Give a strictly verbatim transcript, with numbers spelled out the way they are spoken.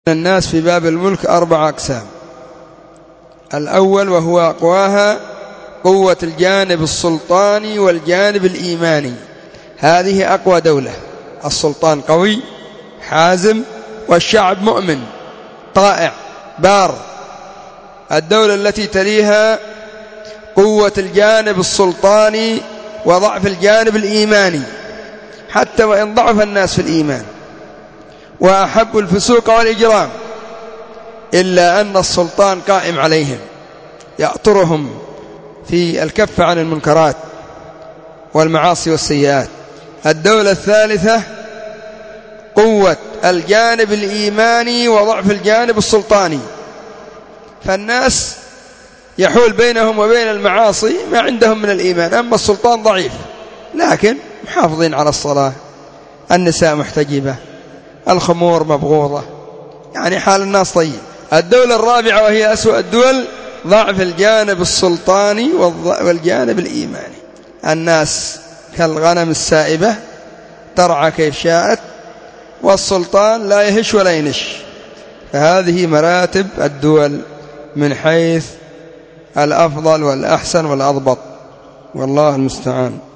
الناس في باب الملك أربع أقسام. الأول وهو أقواها قوة الجانب السلطاني والجانب الإيماني، هذه أقوى دولة. السلطان قوي حازم والشعب مؤمن طائع بار. الدولة التي تليها قوة الجانب السلطاني وضعف الجانب الإيماني، حتى وإن ضعف الناس في الإيمان وأحب الفسوق والإجرام، إلا أن السلطان قائم عليهم يأطرهم في الكف عن المنكرات والمعاصي والسيئات. الدولة الثالثة قوة الجانب الإيماني وضعف الجانب السلطاني، فالناس يحول بينهم وبين المعاصي ما عندهم من الإيمان، أما السلطان ضعيف لكن محافظين على الصلاة، النساء محتجبة، الخمور مبغوضة، يعني حال الناس طيب. الدولة الرابعة وهي أسوأ الدول ضعف الجانب السلطاني والجانب الإيماني، الناس كالغنم السائبة ترعى كيف شاءت والسلطان لا يهش ولا ينش. فهذه مراتب الدول من حيث الأفضل والأحسن والأضبط، والله المستعان.